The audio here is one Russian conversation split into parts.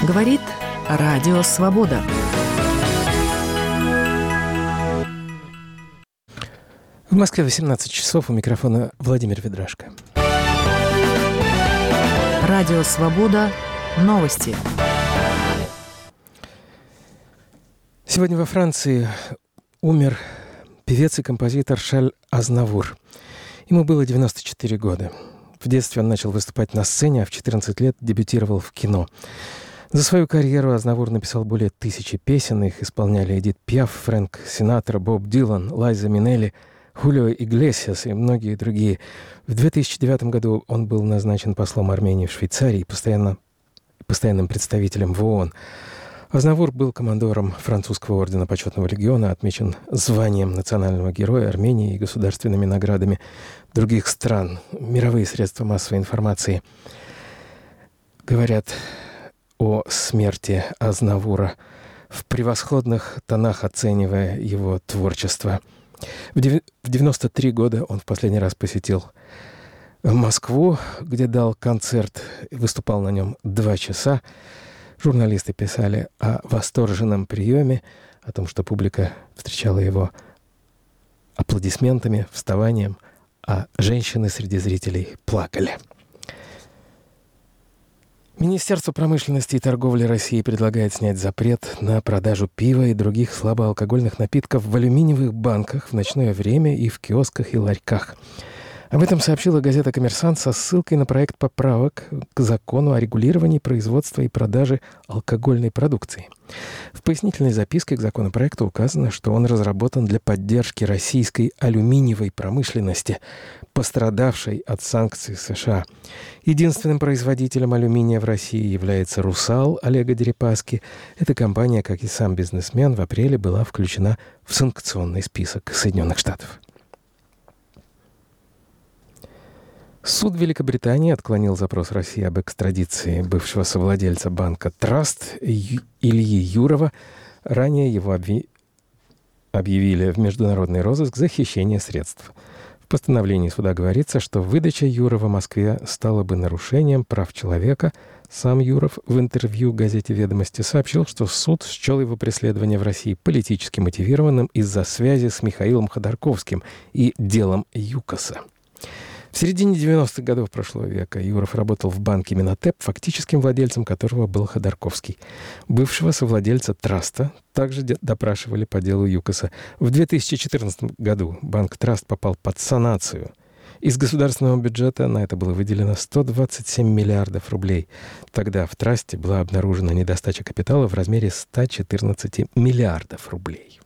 говорит Радио Свобода. В Москве 18 часов, у микрофона Владимир Ведрашко. Радио Свобода. Новости. Сегодня во Франции умер певец и композитор Шарль Азнавур. Ему было 94 года. В детстве он начал выступать на сцене, а в 14 лет дебютировал в кино. За свою карьеру Азнавур написал более 1000 песен. Их исполняли Эдит Пиаф, Фрэнк Синатра, Боб Дилан, Лайза Минелли, Хулио Иглесиас и многие другие. В 2009 году он был назначен послом Армении в Швейцарии и постоянным представителем в ООН. Азнавур был командором французского ордена Почетного легиона, отмечен званием национального героя Армении и государственными наградами других стран. Мировые средства массовой информации говорят о смерти Азнавура, в превосходных тонах оценивая его творчество. В 93 года он в последний раз посетил Москву, где дал концерт, выступал на нем 2 часа. Журналисты писали о восторженном приеме, о том, что публика встречала его аплодисментами, вставанием, а женщины среди зрителей плакали. Министерство промышленности и торговли России предлагает снять запрет на продажу пива и других слабоалкогольных напитков в алюминиевых банках в ночное время и в киосках и ларьках. Об этом сообщила газета «Коммерсант» со ссылкой на проект поправок к закону о регулировании производства и продажи алкогольной продукции. В пояснительной записке к законопроекту указано, что он разработан для поддержки российской алюминиевой промышленности, пострадавшей от санкций США. Единственным производителем алюминия в России является «Русал» Олега Дерипаски. Эта компания, как и сам бизнесмен, в апреле была включена в санкционный список Соединенных Штатов. Суд Великобритании отклонил запрос России об экстрадиции бывшего совладельца банка «Траст» Ильи Юрова. Ранее его объявили в международный розыск за хищение средств. В постановлении суда говорится, что выдача Юрова Москве стала бы нарушением прав человека. Сам Юров в интервью газете «Ведомости» сообщил, что суд счел его преследование в России политически мотивированным из-за связи с Михаилом Ходорковским и делом ЮКОСа. В середине 90-х годов прошлого века Юров работал в банке «Минотеп», фактическим владельцем которого был Ходорковский. Бывшего совладельца «Траста» также допрашивали по делу ЮКОСа. В 2014 году банк «Траст» попал под санацию. Из государственного бюджета на это было выделено 127 миллиардов рублей. Тогда в «Трасте» была обнаружена недостача капитала в размере 114 миллиардов рублей.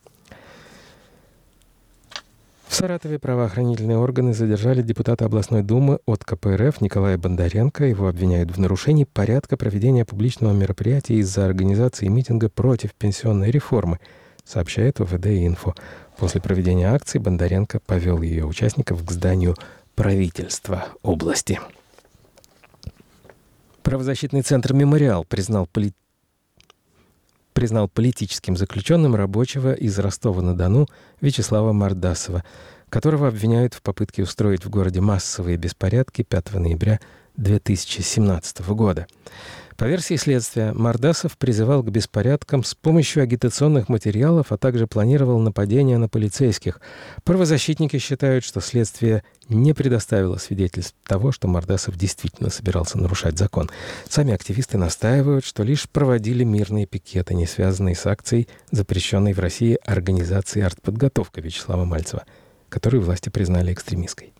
В Саратове правоохранительные органы задержали депутата областной думы от КПРФ Николая Бондаренко. Его обвиняют в нарушении порядка проведения публичного мероприятия из-за организации митинга против пенсионной реформы, сообщает ОВД-Инфо. После проведения акции Бондаренко повел ее участников к зданию правительства области. Правозащитный центр «Мемориал» признал политическим заключенным рабочего из Ростова-на-Дону Вячеслава Мордасова, которого обвиняют в попытке устроить в городе массовые беспорядки 5 ноября 2017 года. По версии следствия, Мордасов призывал к беспорядкам с помощью агитационных материалов, а также планировал нападения на полицейских. Правозащитники считают, что следствие не предоставило свидетельств того, что Мордасов действительно собирался нарушать закон. Сами активисты настаивают, что лишь проводили мирные пикеты, не связанные с акцией, запрещенной в России организации «Артподготовка» Вячеслава Мальцева, которую власти признали экстремистской.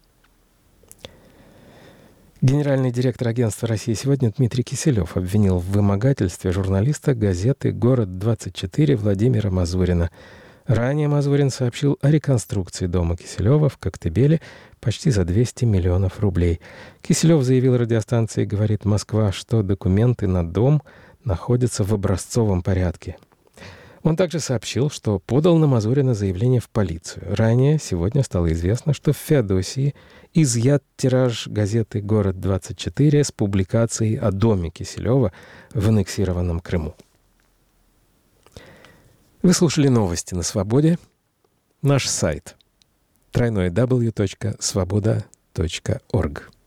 Генеральный директор агентства «Россия сегодня» Дмитрий Киселев обвинил в вымогательстве журналиста газеты «Город-24» Владимира Мазурина. Ранее Мазурин сообщил о реконструкции дома Киселева в Коктебеле почти за 200 миллионов рублей. Киселев заявил радиостанции «Говорит Москва», что документы на дом находятся в образцовом порядке. Он также сообщил, что подал на Мазурина заявление в полицию. Ранее сегодня стало известно, что в Феодосии изъят тираж газеты «Город-24» с публикацией о доме Киселева в аннексированном Крыму. Вы слушали новости на Свободе. Наш сайт www.svoboda.org.